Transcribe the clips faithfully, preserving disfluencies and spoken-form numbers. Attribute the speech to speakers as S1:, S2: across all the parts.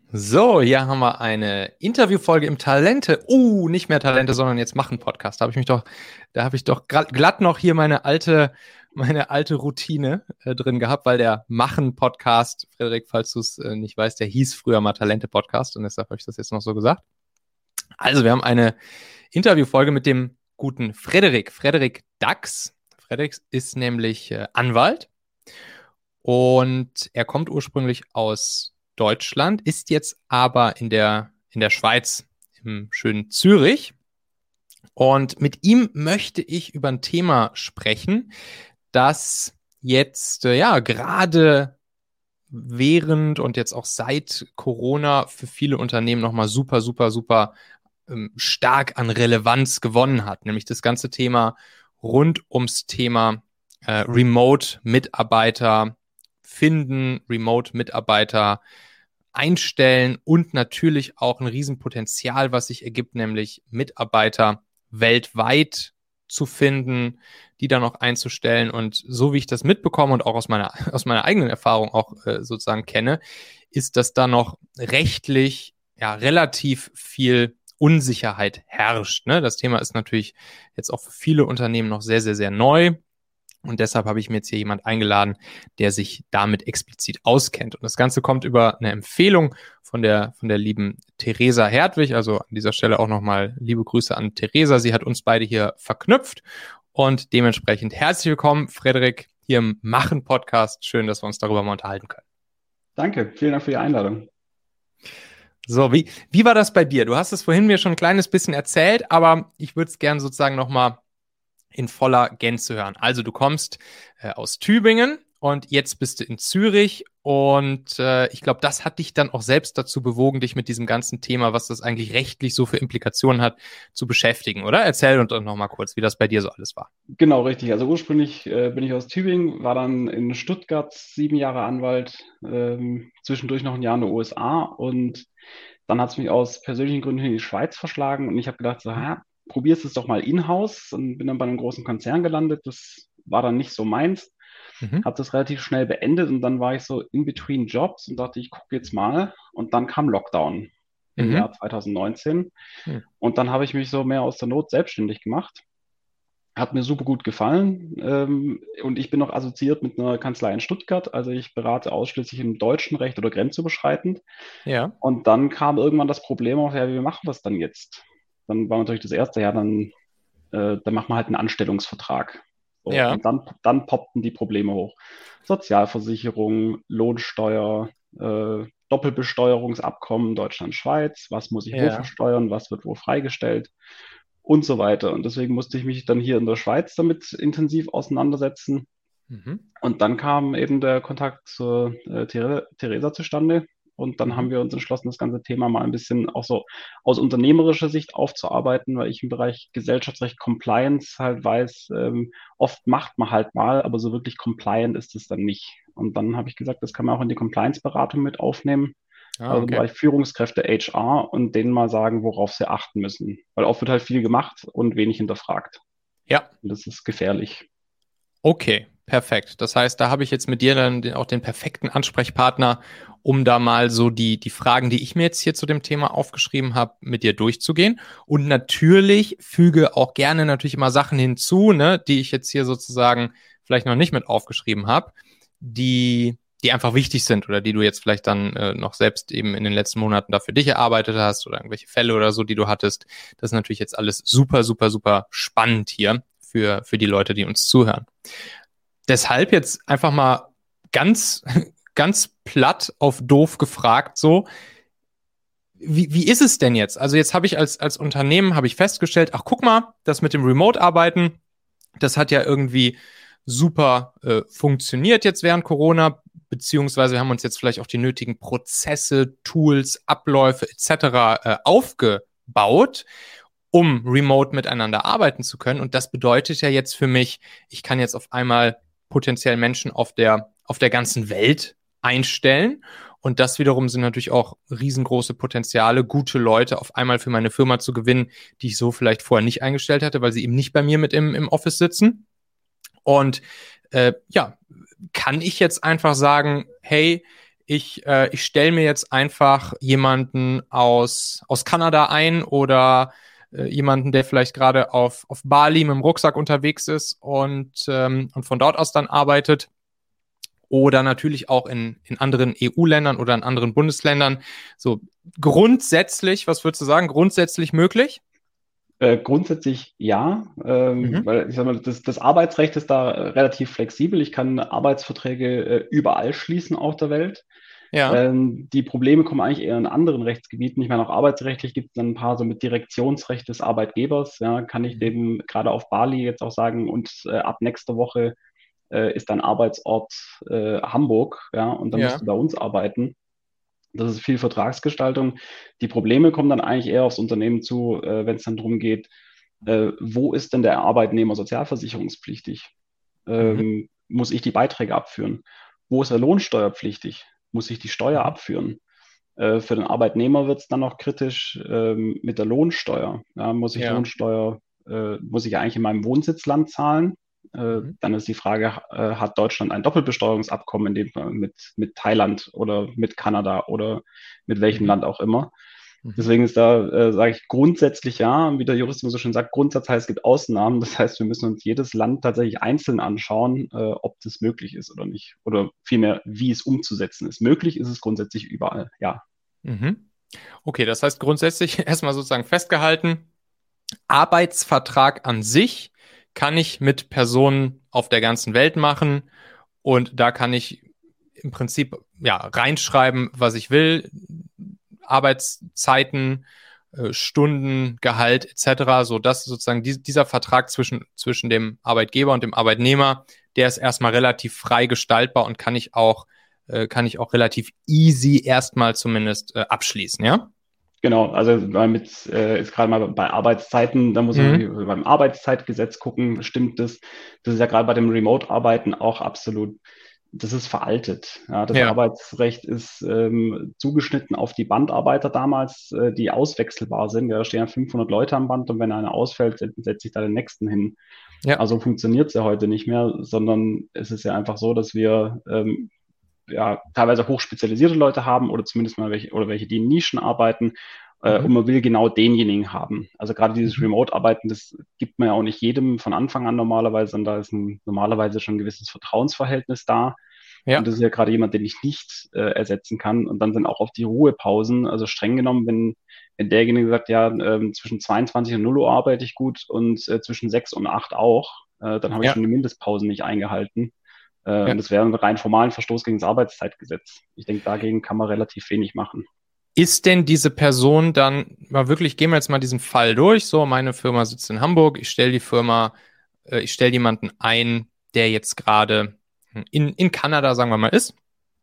S1: So, hier haben wir eine Interviewfolge im Talente. Uh, nicht mehr Talente, sondern jetzt machen Podcast. Da habe ich mich doch, da habe ich doch glatt noch hier meine alte, meine alte Routine äh, drin gehabt, weil der Machen Podcast, Frederik, falls du es äh, nicht weißt, der hieß früher mal Talente Podcast und deshalb habe ich das jetzt noch so gesagt. Also, wir haben eine Interviewfolge mit dem guten Frederik, Frederik Dax. Frederik ist nämlich äh, Anwalt und er kommt ursprünglich aus Deutschland, ist jetzt aber in der, in der Schweiz, im schönen Zürich. Und mit ihm möchte ich über ein Thema sprechen, das jetzt äh, ja gerade während und jetzt auch seit Corona für viele Unternehmen nochmal super, super, super ähm, stark an Relevanz gewonnen hat. Nämlich das ganze Thema rund ums Thema äh, Remote-Mitarbeiter finden, Remote-Mitarbeiter einstellen und natürlich auch ein Riesenpotenzial, was sich ergibt, nämlich Mitarbeiter weltweit zu finden, die dann auch einzustellen. Und so wie ich das mitbekomme und auch aus meiner, aus meiner eigenen Erfahrung auch äh, sozusagen kenne, ist, dass da noch rechtlich ja relativ viel Unsicherheit herrscht. Ne? Das Thema ist natürlich jetzt auch für viele Unternehmen noch sehr, sehr, sehr neu. Und deshalb habe ich mir jetzt hier jemand eingeladen, der sich damit explizit auskennt. Und das Ganze kommt über eine Empfehlung von der, von der lieben Theresa Hertwig. Also an dieser Stelle auch nochmal liebe Grüße an Theresa. Sie hat uns beide hier verknüpft. Und dementsprechend herzlich willkommen, Frederik, hier im Machen-Podcast. Schön, dass wir uns darüber mal unterhalten können.
S2: Danke, vielen Dank für die Einladung.
S1: So, wie, wie war das bei dir? Du hast es vorhin mir schon ein kleines bisschen erzählt, aber ich würde es gerne sozusagen nochmal in voller Gänze hören. Also du kommst äh, aus Tübingen und jetzt bist du in Zürich und äh, ich glaube, das hat dich dann auch selbst dazu bewogen, dich mit diesem ganzen Thema, was das eigentlich rechtlich so für Implikationen hat, zu beschäftigen, oder? Erzähl uns doch noch mal kurz, wie das bei dir so alles war.
S2: Genau, richtig. Also ursprünglich äh, bin ich aus Tübingen, war dann in Stuttgart sieben Jahre Anwalt, ähm, zwischendurch noch ein Jahr in den U S A und dann hat es mich aus persönlichen Gründen in die Schweiz verschlagen und ich habe gedacht, so, ha, probierst es doch mal in-house und bin dann bei einem großen Konzern gelandet. Das war dann nicht so meins. Mhm. Habe das relativ schnell beendet und dann war ich so in between Jobs und dachte, ich gucke jetzt mal. Und dann kam Lockdown im mhm. Jahr zwanzig neunzehn. Mhm. Und dann habe ich mich so mehr aus der Not selbstständig gemacht. Hat mir super gut gefallen. Ähm, und ich bin noch assoziiert mit einer Kanzlei in Stuttgart. Also ich berate ausschließlich im deutschen Recht oder grenzüberschreitend.
S1: Ja.
S2: Und dann kam irgendwann das Problem auf, ja, wie machen wir das dann jetzt? Dann war natürlich das erste Jahr, dann, äh, dann macht man halt einen Anstellungsvertrag. So, ja. Und dann, dann poppten die Probleme hoch. Sozialversicherung, Lohnsteuer, äh, Doppelbesteuerungsabkommen Deutschland-Schweiz, was muss ich ja. wo versteuern, was wird wo freigestellt und so weiter. Und deswegen musste ich mich dann hier in der Schweiz damit intensiv auseinandersetzen. Mhm. Und dann kam eben der Kontakt zur äh, Theresa zustande. Und dann haben wir uns entschlossen, das ganze Thema mal ein bisschen auch so aus unternehmerischer Sicht aufzuarbeiten, weil ich im Bereich Gesellschaftsrecht Compliance halt weiß, ähm, oft macht man halt mal, aber so wirklich compliant ist es dann nicht. Und dann habe ich gesagt, das kann man auch in die Compliance-Beratung mit aufnehmen. Ah, okay. Also im Bereich Führungskräfte H R und denen mal sagen, worauf sie achten müssen. Weil oft wird halt viel gemacht und wenig hinterfragt.
S1: Ja.
S2: Und das ist gefährlich.
S1: Okay, perfekt. Das heißt, da habe ich jetzt mit dir dann den, auch den perfekten Ansprechpartner, um da mal so die, die Fragen, die ich mir jetzt hier zu dem Thema aufgeschrieben habe, mit dir durchzugehen. Und natürlich füge auch gerne natürlich immer Sachen hinzu, ne, die ich jetzt hier sozusagen vielleicht noch nicht mit aufgeschrieben habe, die, die einfach wichtig sind oder die du jetzt vielleicht dann äh, noch selbst eben in den letzten Monaten da für dich erarbeitet hast oder irgendwelche Fälle oder so, die du hattest. Das ist natürlich jetzt alles super, super, super spannend hier für, für die Leute, die uns zuhören. Deshalb jetzt einfach mal ganz, ganz platt auf doof gefragt, so, wie, wie ist es denn jetzt? Also jetzt habe ich als, als Unternehmen, habe ich festgestellt, ach guck mal, das mit dem Remote-Arbeiten, das hat ja irgendwie super äh, funktioniert jetzt während Corona, beziehungsweise wir haben uns jetzt vielleicht auch die nötigen Prozesse, Tools, Abläufe et cetera äh, aufgebaut, um remote miteinander arbeiten zu können. Und das bedeutet ja jetzt für mich, ich kann jetzt auf einmal potenziell Menschen auf der, auf der ganzen Welt einstellen. Und das wiederum sind natürlich auch riesengroße Potenziale, gute Leute auf einmal für meine Firma zu gewinnen, die ich so vielleicht vorher nicht eingestellt hatte, weil sie eben nicht bei mir mit im, im Office sitzen. Und äh, ja, kann ich jetzt einfach sagen, hey, ich, äh, ich stelle mir jetzt einfach jemanden aus, aus Kanada ein oder äh, jemanden, der vielleicht gerade auf, auf Bali mit dem Rucksack unterwegs ist und, ähm, und von dort aus dann arbeitet. Oder natürlich auch in, in anderen E U-Ländern oder in anderen Bundesländern. So grundsätzlich, was würdest du sagen, grundsätzlich möglich?
S2: Äh, grundsätzlich ja, ähm,
S1: Mhm.
S2: weil ich sag mal, das, das Arbeitsrecht ist da äh, relativ flexibel. Ich kann Arbeitsverträge äh, überall schließen auf der Welt.
S1: Ja.
S2: Ähm, die Probleme kommen eigentlich eher in anderen Rechtsgebieten. Ich meine, auch arbeitsrechtlich gibt es dann ein paar so mit Direktionsrecht des Arbeitgebers. Ja, kann ich
S1: Mhm.
S2: dem gerade auf Bali jetzt auch sagen, und äh, ab nächster Woche äh, ist dein Arbeitsort äh, Hamburg, ja, und dann musst
S1: Ja.
S2: du bei uns arbeiten. Das ist viel Vertragsgestaltung. Die Probleme kommen dann eigentlich eher aufs Unternehmen zu, äh, wenn es dann darum geht, äh, wo ist denn der Arbeitnehmer sozialversicherungspflichtig?
S1: Mhm.
S2: Ähm, muss ich die Beiträge abführen? Wo ist er lohnsteuerpflichtig? Muss ich die Steuer
S1: Mhm.
S2: abführen? Äh, für den Arbeitnehmer wird es dann noch kritisch ähm, mit der Lohnsteuer. Ja, muss ich
S1: Ja.
S2: Lohnsteuer, äh, muss ich eigentlich in meinem Wohnsitzland zahlen? Äh,
S1: Mhm.
S2: dann ist die Frage, äh, hat Deutschland ein Doppelbesteuerungsabkommen in dem Fall mit, mit Thailand oder mit Kanada oder mit welchem
S1: Mhm.
S2: Land auch immer?
S1: Mhm.
S2: Deswegen ist da, äh, sage ich grundsätzlich ja, wie der Jurist immer so schön sagt, Grundsatz heißt, es gibt Ausnahmen. Das heißt, wir müssen uns jedes Land tatsächlich einzeln anschauen, äh, ob das möglich ist oder nicht. Oder vielmehr, wie es umzusetzen ist. Möglich ist es grundsätzlich überall, ja.
S1: Mhm. Okay, das heißt grundsätzlich erstmal sozusagen festgehalten, Arbeitsvertrag an sich kann ich mit Personen auf der ganzen Welt machen und da kann ich im Prinzip ja reinschreiben, was ich will, Arbeitszeiten, äh, Stunden, Gehalt et cetera. So dass sozusagen die, dieser Vertrag zwischen, zwischen dem Arbeitgeber und dem Arbeitnehmer, der ist erstmal relativ frei gestaltbar und kann ich auch, äh, kann ich auch relativ easy erstmal zumindest äh, abschließen, ja?
S2: Genau, also mal mit, äh, jetzt gerade mal bei Arbeitszeiten, da muss man
S1: Mhm.
S2: natürlich beim Arbeitszeitgesetz gucken, stimmt das? Das ist ja gerade bei dem Remote-Arbeiten auch absolut, das ist veraltet. Ja, das
S1: Ja,
S2: Arbeitsrecht ist ähm, zugeschnitten auf die Bandarbeiter damals, äh, die auswechselbar sind. Ja, da stehen ja fünfhundert Leute am Band und wenn einer ausfällt, setze ich da den nächsten hin.
S1: ja.
S2: Also funktioniert es ja heute nicht mehr, sondern es ist ja einfach so, dass wir ähm, ja, teilweise hochspezialisierte Leute haben oder zumindest mal welche, oder welche, die in Nischen arbeiten. Äh, und
S1: Mhm.
S2: man will genau denjenigen haben. Also gerade dieses
S1: Mhm.
S2: Remote-Arbeiten, das gibt man ja auch nicht jedem von Anfang an normalerweise, sondern da ist ein, normalerweise schon ein gewisses Vertrauensverhältnis da. Und
S1: Ja,
S2: das ist ja gerade jemand, den ich nicht äh, ersetzen kann. Und dann sind auch auf die Ruhepausen, also streng genommen, wenn, wenn derjenige sagt, ja, ähm, zwischen zweiundzwanzig und null Uhr arbeite ich gut und äh, zwischen sechs und acht auch, äh, dann habe ich
S1: ja,
S2: schon die Mindestpausen nicht eingehalten. Äh, und
S1: ja.
S2: das wäre ein rein formalen Verstoß gegen das Arbeitszeitgesetz. Ich denke, dagegen kann man relativ wenig machen.
S1: Ist denn diese Person dann, mal wirklich, gehen wir jetzt mal diesen Fall durch, so, meine Firma sitzt in Hamburg, ich stelle die Firma, äh, ich stelle jemanden ein, der jetzt gerade in, in Kanada, sagen wir mal, ist.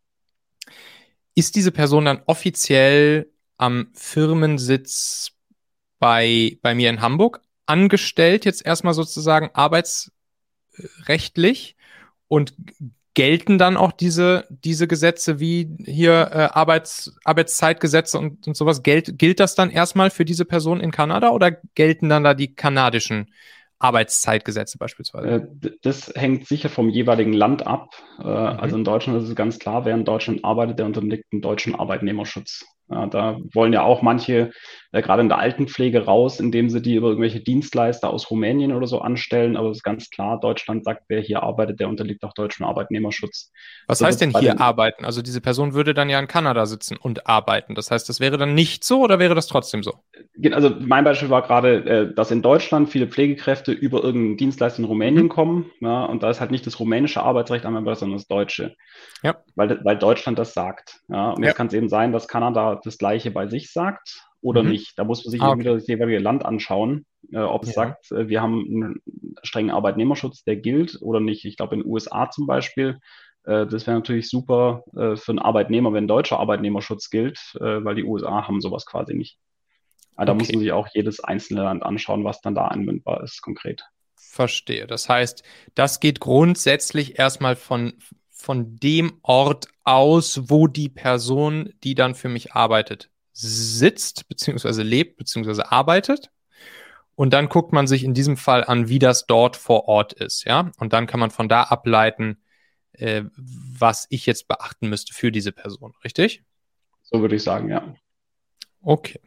S1: Ist diese Person dann offiziell am Firmensitz bei, bei mir in Hamburg angestellt, jetzt erstmal sozusagen arbeitsrechtlich? Und gelten dann auch diese, diese Gesetze wie hier äh, Arbeits, Arbeitszeitgesetze und, und sowas? Gilt, gilt das dann erstmal für diese Person in Kanada oder gelten dann da die kanadischen Arbeitszeitgesetze beispielsweise?
S2: Äh, Das hängt sicher vom jeweiligen Land ab. Äh, Also
S1: Mhm.
S2: in Deutschland ist es ganz klar, wer in Deutschland arbeitet, der unterliegt dem deutschen Arbeitnehmerschutz. Ja, da wollen ja auch manche, äh, gerade in der Altenpflege, raus, indem sie die über irgendwelche Dienstleister aus Rumänien oder so anstellen. Aber es ist ganz klar, Deutschland sagt, wer hier arbeitet, der unterliegt auch deutschem Arbeitnehmerschutz.
S1: Was
S2: So
S1: heißt
S2: wird es
S1: denn
S2: bei
S1: hier
S2: den
S1: arbeiten? Also diese Person würde dann ja in Kanada sitzen und arbeiten. Das heißt, das wäre dann nicht so oder wäre das trotzdem so?
S2: Also mein Beispiel war gerade, äh, dass in Deutschland viele Pflegekräfte über irgendeinen Dienstleister in Rumänien
S1: Mhm.
S2: kommen. Ja, und da ist halt nicht das rumänische Arbeitsrecht anwendbar, sondern das deutsche,
S1: Ja,
S2: weil, weil Deutschland das sagt. Ja, und
S1: ja.
S2: jetzt kann es eben sein, dass Kanada das Gleiche bei sich sagt oder
S1: Mhm.
S2: nicht. Da muss man sich
S1: Ah,
S2: eben
S1: okay.
S2: wieder das jeweilige Land anschauen, äh, ob es
S1: Ja.
S2: sagt, äh, wir haben einen strengen Arbeitnehmerschutz, der gilt oder nicht. Ich glaube, in den U S A zum Beispiel, äh, das wäre natürlich super äh, für einen Arbeitnehmer, wenn deutscher Arbeitnehmerschutz gilt, äh, weil die U S A haben sowas quasi nicht. Aber da muss
S1: Okay.
S2: man sich auch jedes einzelne Land anschauen, was dann da anwendbar ist, konkret.
S1: Verstehe. Das heißt, das geht grundsätzlich erstmal von, von dem Ort aus, wo die Person, die dann für mich arbeitet, sitzt, beziehungsweise lebt, beziehungsweise arbeitet. Und dann guckt man sich in diesem Fall an, wie das dort vor Ort ist, ja. Und dann kann man von da ableiten, äh, was ich jetzt beachten müsste für diese Person, richtig?
S2: So würde ich sagen, ja.
S1: Okay.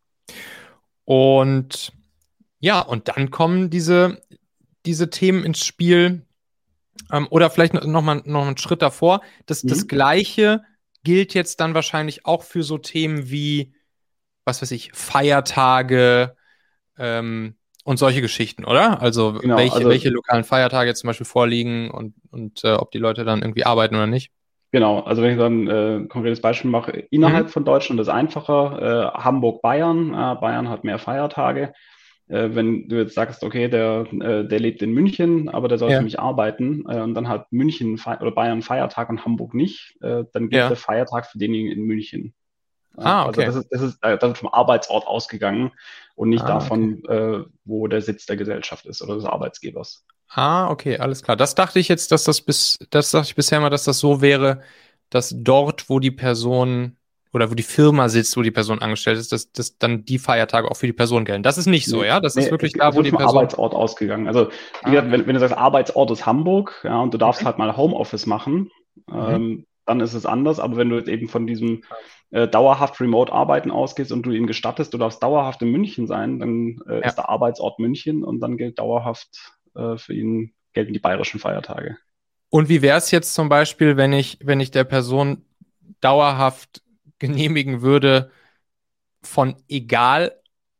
S1: Und ja, und dann kommen diese, diese Themen ins Spiel. Ähm, oder vielleicht noch mal, noch einen Schritt davor. Das,
S2: Mhm.
S1: das Gleiche gilt jetzt dann wahrscheinlich auch für so Themen wie, was weiß ich, Feiertage ähm, und solche Geschichten, oder? Also
S2: Genau,
S1: welche,
S2: also
S1: welche lokalen Feiertage jetzt zum Beispiel vorliegen und, und äh, ob die Leute dann irgendwie arbeiten oder nicht.
S2: Genau, also wenn ich dann äh, ein konkretes Beispiel mache, innerhalb
S1: Mhm.
S2: von Deutschland ist einfacher, äh, Hamburg-Bayern, äh, Bayern hat mehr Feiertage. Äh, wenn du jetzt sagst, okay, der, äh, der lebt in München, aber der soll für
S1: Ja,
S2: mich arbeiten, äh, und dann hat München Fe oder Bayern Feiertag und Hamburg nicht, äh, dann gilt der
S1: ja.
S2: Feiertag für denjenigen in München. Ja,
S1: Ah,
S2: also
S1: okay.
S2: das ist, das ist, äh, das wird vom Arbeitsort ausgegangen und nicht
S1: Ah, okay.
S2: davon, äh, wo der Sitz der Gesellschaft ist oder des Arbeitsgebers.
S1: Ah, okay, alles klar. Das dachte ich jetzt, dass das bis, das dachte ich bisher mal, dass das so wäre, dass dort, wo die Person oder wo die Firma sitzt, wo die Person angestellt ist, dass, dass dann die Feiertage auch für die Person gelten. Das ist nicht so,
S2: Nee,
S1: ja? Das ist
S2: nee, es,
S1: wirklich da,
S2: es
S1: wo
S2: wird
S1: die
S2: vom
S1: Person.
S2: Arbeitsort ausgegangen. Also, wie
S1: Ah,
S2: gesagt,
S1: okay.
S2: wenn, wenn du sagst, Arbeitsort ist Hamburg, ja, und du darfst
S1: Mhm.
S2: halt mal Homeoffice machen,
S1: Mhm.
S2: ähm, dann ist es anders. Aber wenn du jetzt eben von diesem äh, dauerhaft Remote-Arbeiten ausgehst und du ihn gestattest, du darfst dauerhaft in München sein, dann äh,
S1: Ja.
S2: ist der Arbeitsort München und dann gilt dauerhaft äh, für ihn gelten die bayerischen Feiertage.
S1: Und wie wäre es jetzt zum Beispiel, wenn ich, wenn ich der Person dauerhaft genehmigen würde, von egal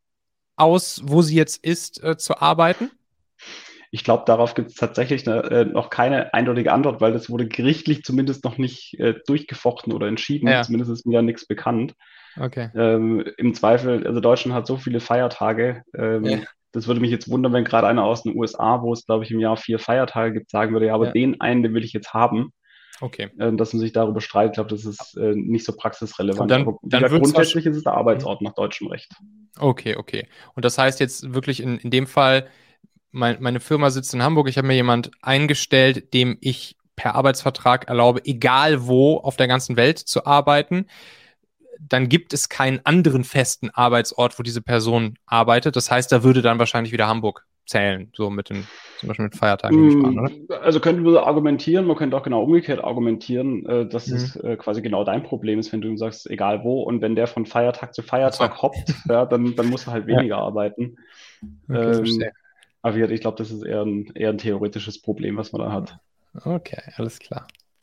S1: aus, wo sie jetzt ist, äh, zu arbeiten?
S2: Ich glaube, darauf gibt es tatsächlich eine, äh, noch keine eindeutige Antwort, weil das wurde gerichtlich zumindest noch nicht äh, durchgefochten oder entschieden.
S1: Ja,
S2: Zumindest ist mir ja nichts bekannt.
S1: okay.
S2: Ähm, im Zweifel, also Deutschland hat so viele Feiertage.
S1: Ja,
S2: Ähm, das würde mich jetzt wundern, wenn gerade einer aus den U S A, wo es, glaube ich, im Jahr vier Feiertage gibt, sagen würde, ja, aber
S1: ja,
S2: den einen, den will ich jetzt haben,
S1: okay.
S2: ähm, dass man sich darüber streitet. Ich glaube, das ist äh, nicht so
S1: Und
S2: praxisrelevant.
S1: dann,
S2: Aber wie
S1: dann
S2: gesagt,
S1: wird es wahrscheinlich.
S2: grundsätzlich ist es der Arbeitsort nach deutschem Recht.
S1: Okay, okay. Und das heißt jetzt wirklich in, in dem Fall, mein, meine Firma sitzt in Hamburg, ich habe mir jemand eingestellt, dem ich per Arbeitsvertrag erlaube, egal wo auf der ganzen Welt zu arbeiten. Dann gibt es keinen anderen festen Arbeitsort, wo diese Person arbeitet. Das heißt, da würde dann wahrscheinlich wieder Hamburg zählen, so mit den, zum Beispiel mit Feiertagen, nehme ich mal an, oder?
S2: Mm, Also könnte man argumentieren, man könnte auch genau umgekehrt argumentieren, äh, dass
S1: Mhm.
S2: es äh, quasi genau dein Problem ist, wenn du ihm sagst, egal wo, und wenn der von Feiertag zu
S1: Ach so.
S2: Feiertag hoppt, ja, dann, dann musst du halt
S1: Ja,
S2: weniger arbeiten.
S1: okay, verstehe.
S2: Ähm, aber wie gesagt, ich glaube, das ist eher ein, eher ein theoretisches Problem, was man da hat.
S1: Okay, alles klar.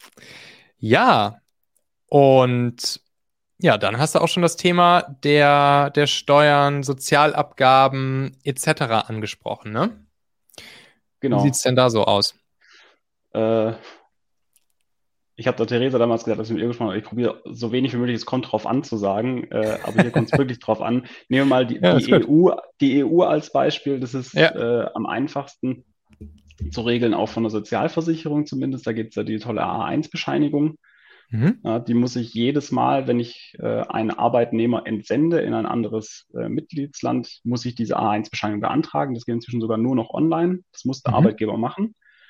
S1: Ja, und ja, dann hast du auch schon das Thema der, der Steuern, Sozialabgaben et cetera angesprochen, ne? Wie sieht's
S2: Genau.
S1: denn da so aus?
S2: Äh, Ich habe der Theresa damals gesagt, dass ich mit ihr gesprochen habe, ich probiere so wenig wie möglich, es kommt drauf an zu sagen, äh, aber hier kommt es wirklich drauf an. Nehmen wir mal die,
S1: Ja, ist
S2: die
S1: gut.
S2: E U, die E U als Beispiel, das ist
S1: Ja.
S2: äh, am einfachsten zu regeln, auch von der Sozialversicherung zumindest. Da gibt es ja die tolle A eins Bescheinigung.
S1: Mhm.
S2: Ja, die muss ich jedes Mal, wenn ich äh, einen Arbeitnehmer entsende in ein anderes äh, Mitgliedsland, muss ich diese A eins Bescheinigung beantragen. Das geht inzwischen sogar nur noch online. Das muss der
S1: Mhm.
S2: Arbeitgeber machen.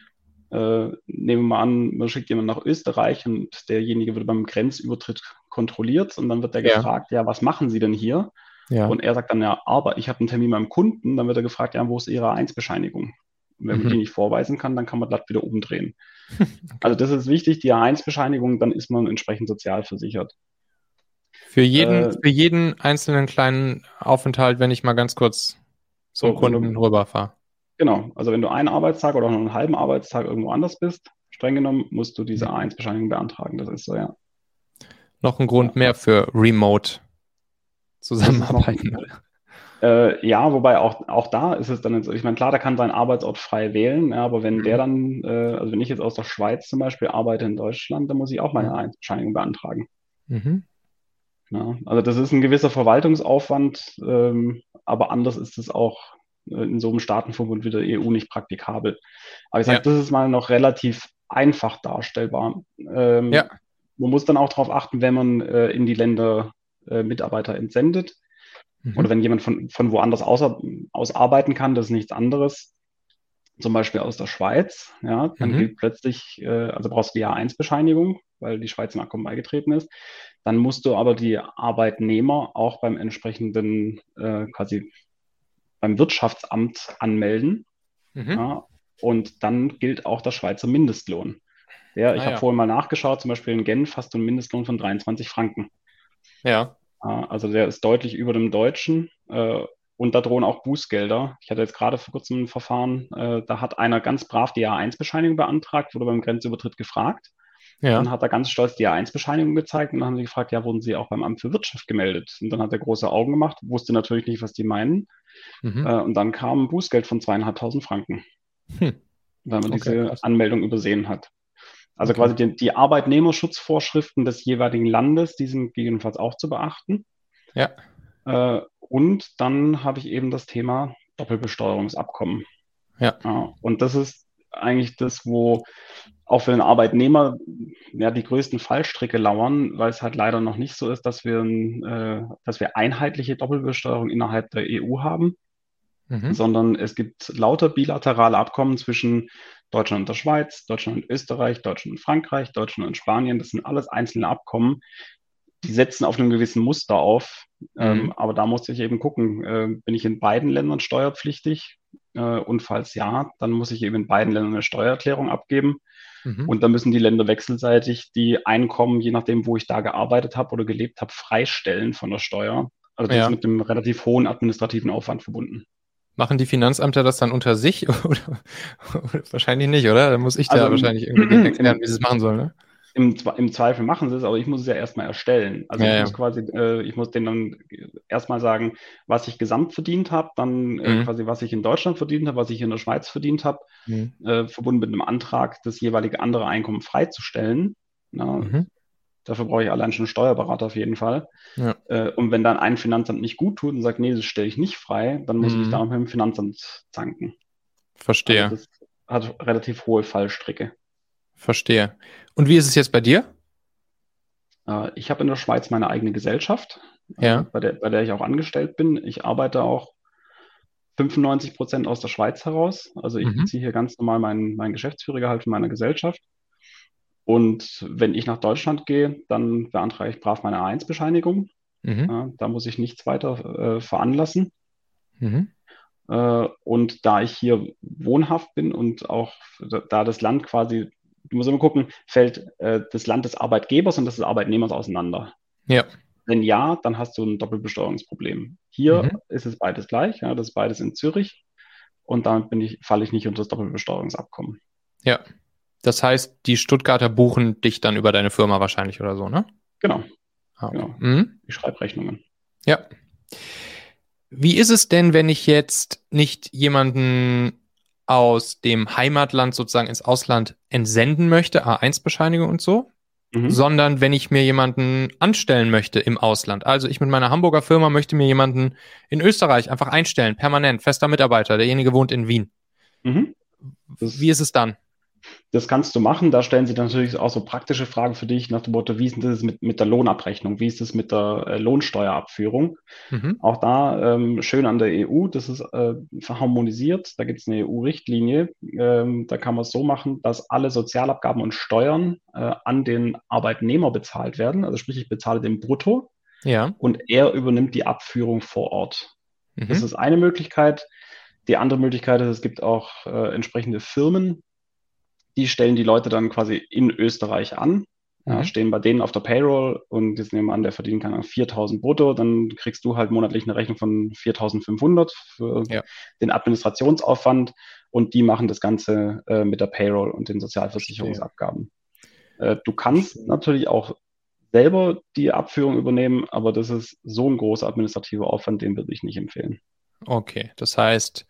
S2: Äh, nehmen wir mal an, man schickt jemanden nach Österreich und derjenige wird beim Grenzübertritt kontrolliert und dann wird er
S1: Ja,
S2: gefragt, ja, was machen Sie denn hier?
S1: ja.
S2: Und er sagt dann, ja, aber ich habe einen Termin beim Kunden. Dann wird er gefragt, ja, wo ist Ihre A eins Bescheinigung? Und wenn man
S1: Mhm.
S2: die nicht vorweisen kann, dann kann man glatt wieder umdrehen.
S1: Okay.
S2: Also das ist wichtig, die A eins Bescheinigung, dann ist man entsprechend sozial versichert.
S1: Für jeden,
S2: Äh,
S1: für jeden einzelnen kleinen Aufenthalt, wenn ich mal ganz kurz zum
S2: so, wenn
S1: Kunden
S2: du,
S1: rüberfahre.
S2: genau, also wenn du einen Arbeitstag oder noch einen halben Arbeitstag irgendwo anders bist, streng genommen, musst du diese A
S1: Mhm.
S2: eins Bescheinigung beantragen. Das ist so, ja.
S1: Noch ein
S2: Ja.
S1: Grund mehr für Remote
S2: Das ist noch,
S1: zusammenarbeiten, oder?
S2: Äh, ja, wobei auch, auch da ist es dann, jetzt, ich meine, klar, der kann seinen Arbeitsort frei wählen, ja, aber wenn der
S1: Mhm.
S2: dann, äh, also wenn ich jetzt aus der Schweiz zum Beispiel arbeite in Deutschland, dann muss ich auch meine
S1: Mhm.
S2: Einbescheinigung beantragen.
S1: Mhm.
S2: Ja, also das ist ein gewisser Verwaltungsaufwand, ähm, aber anders ist es auch äh, in so einem Staatenverbund wie der E U nicht praktikabel. Aber ich sage,
S1: Ja,
S2: das ist mal noch relativ einfach darstellbar.
S1: ja.
S2: Ähm, Man muss dann auch darauf achten, wenn man äh, in die Länder äh, Mitarbeiter entsendet, oder
S1: Mhm.
S2: wenn jemand von, von woanders aus, aus arbeiten kann, das ist nichts anderes, zum Beispiel aus der Schweiz, ja, dann
S1: Mhm.
S2: gilt plötzlich, äh, also brauchst du die A eins Bescheinigung, weil die Schweiz im Abkommen beigetreten ist. Dann musst du aber die Arbeitnehmer auch beim entsprechenden, äh, quasi beim Wirtschaftsamt anmelden,
S1: Mhm.
S2: ja, und dann gilt auch der Schweizer Mindestlohn. Ja, ich
S1: Ah
S2: habe
S1: ja.
S2: vorhin mal nachgeschaut, zum Beispiel in Genf hast du einen Mindestlohn von dreiundzwanzig Franken.
S1: Ja.
S2: Äh, Also der ist deutlich über dem deutschen. Äh, Und da drohen auch Bußgelder. Ich hatte jetzt gerade vor kurzem ein Verfahren, äh, da hat einer ganz brav die A eins Bescheinigung beantragt, wurde beim Grenzübertritt gefragt. Dann
S1: Ja.
S2: hat er ganz stolz die A eins Bescheinigung gezeigt und dann haben sie gefragt, ja, wurden Sie auch beim Amt für Wirtschaft gemeldet? Und dann hat er große Augen gemacht, wusste natürlich nicht, was die meinen.
S1: Mhm.
S2: Äh, Und dann kam ein Bußgeld von zweieinhalbtausend Franken,
S1: Hm.
S2: weil man
S1: Okay,
S2: diese
S1: krass.
S2: Anmeldung übersehen hat. Also
S1: Okay.
S2: quasi die, die Arbeitnehmerschutzvorschriften des jeweiligen Landes, die sind gegebenenfalls auch zu beachten.
S1: Ja.
S2: Äh, und dann habe ich eben das Thema Doppelbesteuerungsabkommen.
S1: Ja.
S2: Ja, und das ist eigentlich das, wo auch für den Arbeitnehmer ja, die größten Fallstricke lauern, weil es halt leider noch nicht so ist, dass wir, äh, dass wir einheitliche Doppelbesteuerung innerhalb der E U haben,
S1: Mhm.
S2: sondern es gibt lauter bilaterale Abkommen zwischen Deutschland und der Schweiz, Deutschland und Österreich, Deutschland und Frankreich, Deutschland und Spanien. Das sind alles einzelne Abkommen, die setzen auf einem gewissen Muster auf. Ähm,
S1: Mhm.
S2: aber da muss ich eben gucken, äh, bin ich in beiden Ländern steuerpflichtig? Äh, und falls ja, dann muss ich eben in beiden Ländern eine Steuererklärung abgeben.
S1: Mhm.
S2: Und dann müssen die Länder wechselseitig die Einkommen, je nachdem, wo ich da gearbeitet habe oder gelebt habe, freistellen von der Steuer. Also das ist
S1: Ja.
S2: mit einem relativ hohen administrativen Aufwand verbunden.
S1: Machen die Finanzämter das dann unter sich oder, oder wahrscheinlich nicht, oder? Dann muss ich
S2: Also
S1: da
S2: im,
S1: wahrscheinlich irgendwie denen erklären, wie
S2: im,
S1: sie es machen sollen, ne?
S2: Im, Zwe- Im Zweifel machen sie es, aber ich muss es ja erstmal erstellen. Also
S1: Ja,
S2: ich
S1: ja.
S2: muss quasi, äh, ich muss denen dann erstmal sagen, was ich gesamt verdient habe, dann äh,
S1: Mhm.
S2: quasi, was ich in Deutschland verdient habe, was ich in der Schweiz verdient habe,
S1: Mhm.
S2: äh, verbunden mit einem Antrag, das jeweilige andere Einkommen freizustellen. Na,
S1: Mhm.
S2: dafür brauche ich allein schon einen Steuerberater auf jeden Fall.
S1: Ja.
S2: Äh, und wenn dann ein Finanzamt nicht gut tut und sagt, nee, das stelle ich nicht frei, dann muss ich mich da
S1: Mhm.
S2: auch mit dem Finanzamt zanken. Also
S1: Verstehe.
S2: das hat relativ hohe Fallstricke.
S1: Verstehe. Und wie ist es jetzt bei dir?
S2: Äh, ich habe in der Schweiz meine eigene Gesellschaft, äh,
S1: Ja.
S2: bei der, bei der ich auch angestellt bin. Ich arbeite auch fünfundneunzig Prozent aus der Schweiz heraus. Also ich
S1: Mhm.
S2: beziehe hier ganz normal mein, mein Geschäftsführergehalt von meiner Gesellschaft. Und wenn ich nach Deutschland gehe, dann beantrage ich brav meine A eins Bescheinigung.
S1: Mhm.
S2: Ja, da muss ich nichts weiter äh, veranlassen.
S1: Mhm.
S2: Äh, und da ich hier wohnhaft bin und auch da das Land quasi, du musst immer gucken, fällt äh, das Land des Arbeitgebers und das des Arbeitnehmers auseinander.
S1: Ja.
S2: Wenn ja, dann hast du ein Doppelbesteuerungsproblem. Hier
S1: Mhm.
S2: ist es beides gleich, ja, das ist beides in Zürich und damit bin ich, falle ich nicht unter das Doppelbesteuerungsabkommen.
S1: Ja. Das heißt, die Stuttgarter buchen dich dann über deine Firma wahrscheinlich oder so, ne?
S2: Genau,
S1: Ah, okay.
S2: genau.
S1: Mhm.
S2: Ich schreibe Rechnungen.
S1: Ja. Wie ist es denn, wenn ich jetzt nicht jemanden aus dem Heimatland sozusagen ins Ausland entsenden möchte, A eins Bescheinigung und so,
S2: Mhm.
S1: sondern wenn ich mir jemanden anstellen möchte im Ausland? Also ich mit meiner Hamburger Firma möchte mir jemanden in Österreich einfach einstellen, permanent, fester Mitarbeiter, derjenige wohnt in Wien.
S2: Mhm.
S1: Wie
S2: Das
S1: ist es dann?
S2: Das kannst du machen. Da stellen sie dann natürlich auch so praktische Fragen für dich nach dem Motto, wie ist denn das mit, mit der Lohnabrechnung? Wie ist es mit der äh, Lohnsteuerabführung?
S1: Mhm.
S2: Auch da ähm, schön an der E U, das ist äh, verharmonisiert. Da gibt es eine E U-Richtlinie. Ähm, da kann man es so machen, dass alle Sozialabgaben und Steuern äh, an den Arbeitnehmer bezahlt werden. Also sprich, ich bezahle den Brutto
S1: Ja.
S2: und er übernimmt die Abführung vor Ort. Das
S1: Mhm.
S2: ist eine Möglichkeit. Die andere Möglichkeit ist, es gibt auch äh, entsprechende Firmen, die stellen die Leute dann quasi in Österreich an, ja,
S1: Mhm.
S2: stehen bei denen auf der Payroll und jetzt nehmen wir an, der verdient keine Ahnung, viertausend brutto, dann kriegst du halt monatlich eine Rechnung von viertausendfünfhundert für
S1: Ja.
S2: den Administrationsaufwand und die machen das Ganze äh, mit der Payroll und den
S1: Verstehe.
S2: Sozialversicherungsabgaben. Äh, du kannst
S1: Verstehe.
S2: natürlich auch selber die Abführung übernehmen, aber das ist so ein großer administrativer Aufwand, den würde ich nicht empfehlen.
S1: Okay. Das heißt,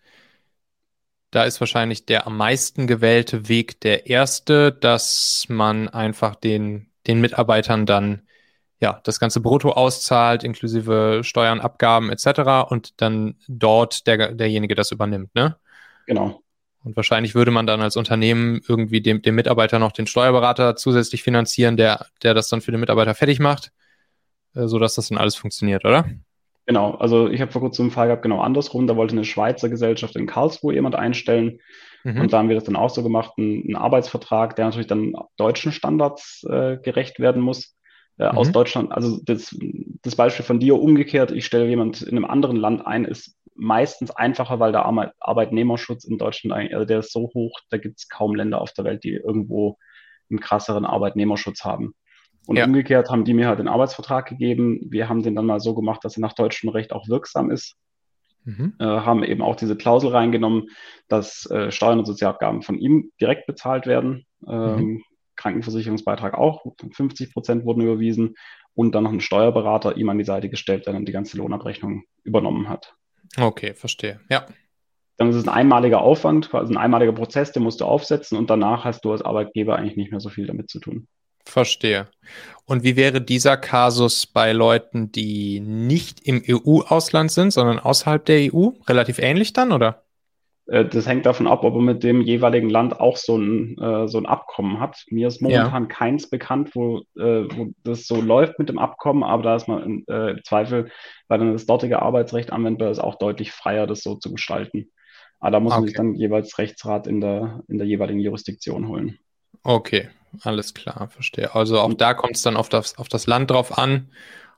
S1: da ist wahrscheinlich der am meisten gewählte Weg der erste, dass man einfach den, den Mitarbeitern dann ja das ganze Brutto auszahlt, inklusive Steuern, Abgaben et cetera und dann dort der, derjenige das übernimmt, ne?
S2: Genau.
S1: Und wahrscheinlich würde man dann als Unternehmen irgendwie dem, dem Mitarbeiter noch den Steuerberater zusätzlich finanzieren, der, der das dann für den Mitarbeiter fertig macht, äh, sodass das dann alles funktioniert, oder?
S2: Genau, also ich habe vor kurzem einen Fall gehabt, genau andersrum. Da wollte eine Schweizer Gesellschaft in Karlsruhe jemand einstellen.
S1: Mhm.
S2: Und da haben wir das dann auch so gemacht, einen, einen Arbeitsvertrag, der natürlich dann deutschen Standards äh, gerecht werden muss. Äh, aus
S1: Mhm.
S2: Deutschland, also das, das Beispiel von dir umgekehrt, ich stelle jemand in einem anderen Land ein, ist meistens einfacher, weil der Arme- Arbeitnehmerschutz in Deutschland, eigentlich- also der ist so hoch, da gibt es kaum Länder auf der Welt, die irgendwo einen krasseren Arbeitnehmerschutz haben. Und
S1: Ja.
S2: umgekehrt haben die mir halt den Arbeitsvertrag gegeben. Wir haben den dann mal so gemacht, dass er nach deutschem Recht auch wirksam ist.
S1: Mhm.
S2: Äh, haben eben auch diese Klausel reingenommen, dass äh, Steuern und Sozialabgaben von ihm direkt bezahlt werden. Ähm,
S1: Mhm.
S2: Krankenversicherungsbeitrag auch, fünfzig Prozent wurden überwiesen und dann noch ein Steuerberater ihm an die Seite gestellt, der dann die ganze Lohnabrechnung übernommen hat.
S1: Okay, verstehe. Ja.
S2: Dann ist es ein einmaliger Aufwand, also ein einmaliger Prozess, den musst du aufsetzen und danach hast du als Arbeitgeber eigentlich nicht mehr so viel damit zu tun.
S1: Verstehe. Und wie wäre dieser Kasus bei Leuten, die nicht im E U-Ausland sind, sondern außerhalb der E U? Relativ ähnlich dann, oder?
S2: Äh, Das hängt davon ab, ob er mit dem jeweiligen Land auch so ein, äh, so ein Abkommen hat. Mir ist
S1: Ja.
S2: momentan keins bekannt, wo, äh, wo das so läuft mit dem Abkommen, aber da ist man im äh, Zweifel, weil dann das dortige Arbeitsrecht anwendbar ist, auch deutlich freier, das so zu gestalten. Aber da muss man sich
S1: Okay.
S2: dann jeweils Rechtsrat in der, in der jeweiligen Jurisdiktion holen.
S1: Okay, alles klar, verstehe. Also auch
S2: Und
S1: da kommt es dann auf das, auf das Land drauf an.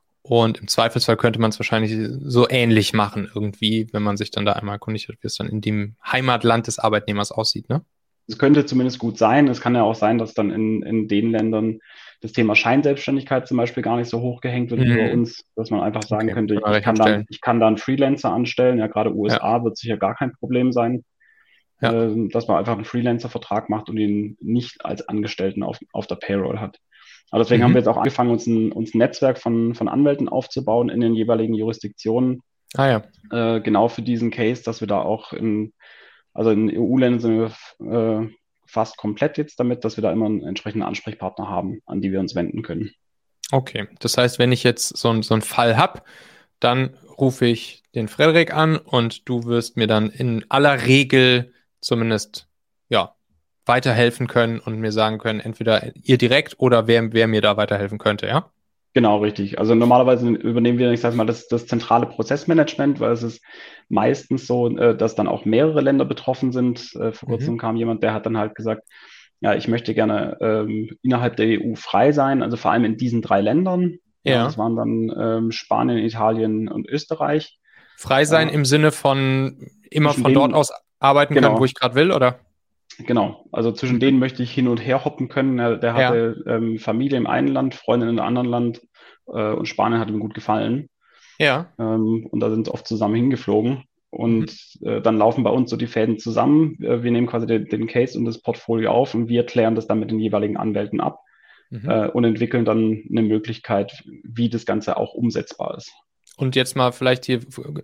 S1: Und im Zweifelsfall könnte man es wahrscheinlich so ähnlich machen, irgendwie, wenn man sich dann da einmal erkundigt hat, wie es dann in dem Heimatland des Arbeitnehmers aussieht, ne?
S2: es könnte zumindest gut sein. Es kann ja auch sein, dass dann in, in den Ländern das Thema Scheinselbstständigkeit zum Beispiel gar nicht so hoch gehängt wird wie bei
S1: Mhm.
S2: uns, dass man einfach sagen
S1: Okay,
S2: könnte,
S1: kann man
S2: ich
S1: Rechnung
S2: kann dann,
S1: stellen.
S2: ich kann da einen Freelancer anstellen. Ja, gerade
S1: Ja,
S2: U S A wird sicher gar kein Problem sein,
S1: ja.
S2: äh, dass man einfach einen Freelancer-Vertrag macht und ihn nicht als Angestellten auf, auf der Payroll hat. Aber deswegen haben wir
S1: Mhm.
S2: jetzt auch angefangen, uns ein, uns ein Netzwerk von, von Anwälten aufzubauen in den jeweiligen Jurisdiktionen,
S1: Ah ja.
S2: äh, genau für diesen Case, dass wir da auch in, also in E U-Ländern sind wir äh, fast komplett jetzt damit, dass wir da immer einen entsprechenden Ansprechpartner haben, an die wir uns wenden können.
S1: Okay. Das heißt, wenn ich jetzt so, so einen Fall habe, dann rufe ich den Frederik an und du wirst mir dann in aller Regel zumindest, ja, weiterhelfen können und mir sagen können, entweder ihr direkt oder wer, wer mir da weiterhelfen könnte, ja?
S2: Genau, richtig. Also normalerweise übernehmen wir, ich sage mal, das, das zentrale Prozessmanagement, weil es ist meistens so, äh, dass dann auch mehrere Länder betroffen sind. Äh, vor
S1: Mhm.
S2: kurzem kam jemand, der hat dann halt gesagt, ja, ich möchte gerne ähm, innerhalb der E U frei sein, also vor allem in diesen drei Ländern. Ja, das
S1: Ja.
S2: waren dann ähm, Spanien, Italien und Österreich.
S1: Frei sein
S2: Äh,
S1: im Sinne von immer
S2: zwischen
S1: von dort
S2: denen,
S1: aus arbeiten können, wo
S2: genau,
S1: ich gerade will, oder?
S2: genau. Also zwischen
S1: Mhm.
S2: denen möchte ich hin und her hoppen können. Er, der
S1: Ja.
S2: hatte ähm, Familie im einen Land, Freundin im anderen Land äh, und Spanien hat ihm gut gefallen.
S1: Ja.
S2: Ähm, und da sind sie oft zusammen hingeflogen.
S1: Mhm.
S2: Und äh, dann laufen bei uns so die Fäden zusammen. Äh, wir nehmen quasi den, den Case und das Portfolio auf und wir klären das dann mit den jeweiligen Anwälten ab
S1: Mhm.
S2: äh, und entwickeln dann eine Möglichkeit, wie das Ganze auch umsetzbar ist.
S1: Und jetzt mal vielleicht hier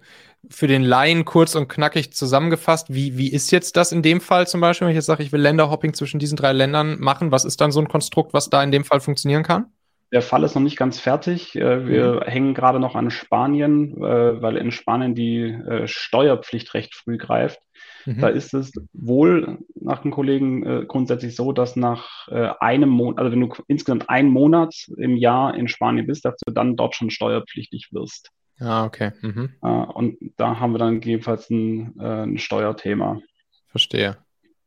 S1: für den Laien kurz und knackig zusammengefasst, wie, wie ist jetzt das in dem Fall zum Beispiel, wenn ich jetzt sage, ich will Länderhopping zwischen diesen drei Ländern machen, was ist dann so ein Konstrukt, was da in dem Fall funktionieren kann?
S2: Der Fall ist noch nicht ganz fertig. Äh,
S1: Mhm.
S2: Wir hängen gerade noch an Spanien, äh, weil in Spanien die äh, Steuerpflicht recht früh greift. Da
S1: Mhm.
S2: ist es wohl nach den Kollegen äh, grundsätzlich so, dass nach äh, einem Monat, also wenn du insgesamt einen Monat im Jahr in Spanien bist, dass du dann dort schon steuerpflichtig wirst.
S1: Ah, okay. Mhm.
S2: Äh, und da haben wir dann gegebenenfalls ein, äh, ein Steuerthema.
S1: Verstehe.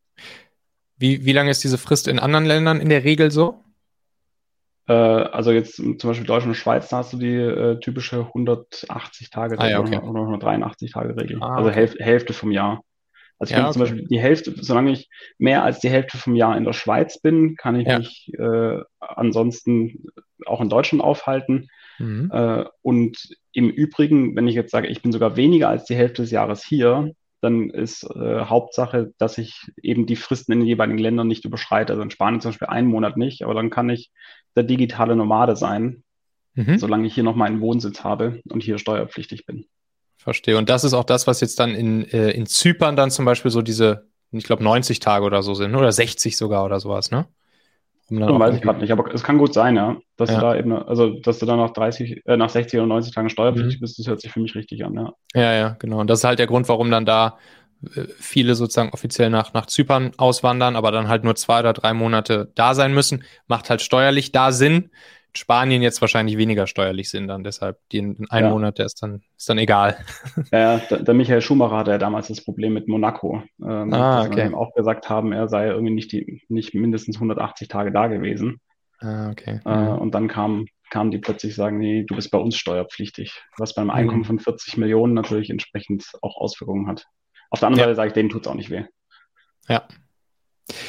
S1: Wie, wie lange ist diese Frist in anderen Ländern in der Regel so?
S2: Äh, also jetzt zum Beispiel Deutschland und Schweiz, da hast du die äh, typische
S1: Ah
S2: hundertachtzig-Tage-Regel
S1: ja,
S2: oder
S1: okay.
S2: hundertdreiundachtzig-Tage-Regel.
S1: Ah,
S2: Also
S1: okay.
S2: Hälf Hälfte vom Jahr. Also ich
S1: Ja,
S2: könnte zum
S1: okay.
S2: Beispiel die Hälfte, solange ich mehr als die Hälfte vom Jahr in der Schweiz bin, kann ich
S1: Ja.
S2: mich äh, ansonsten auch in Deutschland aufhalten.
S1: Mhm.
S2: Äh, und im Übrigen, wenn ich jetzt sage, ich bin sogar weniger als die Hälfte des Jahres hier, dann ist äh, Hauptsache, dass ich eben die Fristen in den jeweiligen Ländern nicht überschreite. Also in Spanien zum Beispiel einen Monat nicht, aber dann kann ich der digitale Nomade sein,
S1: Mhm.
S2: solange ich hier noch meinen Wohnsitz habe und hier steuerpflichtig bin.
S1: Verstehe. Und das ist auch das, was jetzt dann in, äh, in Zypern dann zum Beispiel so diese, ich glaube, neunzig Tage oder so sind, ne? Oder sechzig sogar oder sowas, ne? Um dann
S2: Das
S1: auch
S2: weiß ich
S1: irgendwie,
S2: gerade nicht, aber es kann gut sein, ja, dass du
S1: ja.
S2: da eben, also dass du da nach dreißig, äh, nach sechzig oder neunzig Tagen steuerpflichtig
S1: Mhm.
S2: bist, das hört sich für mich richtig an, ja.
S1: Ja, ja, genau. Und das ist halt der Grund, warum dann da äh, viele sozusagen offiziell nach, nach Zypern auswandern, aber dann halt nur zwei oder drei Monate da sein müssen. Macht halt steuerlich da Sinn. Spanien jetzt wahrscheinlich weniger steuerlich Sinn dann. Deshalb den, den einen
S2: Ja,
S1: Monat, der ist dann, ist dann egal.
S2: ja, der, der Michael Schumacher hatte ja damals das Problem mit Monaco, ähm,
S1: Ah,
S2: dass sie dann
S1: okay.
S2: eben auch gesagt haben, er sei irgendwie nicht die, nicht mindestens hundertachtzig Tage da gewesen.
S1: Ah, okay.
S2: Äh,
S1: Mhm.
S2: und dann kam, kamen die plötzlich sagen, nee, du bist bei uns steuerpflichtig, was beim Einkommen
S1: Mhm.
S2: von vierzig Millionen natürlich entsprechend auch Auswirkungen hat. Auf der anderen
S1: Ja,
S2: Seite sage ich, denen tut's auch nicht weh.
S1: ja.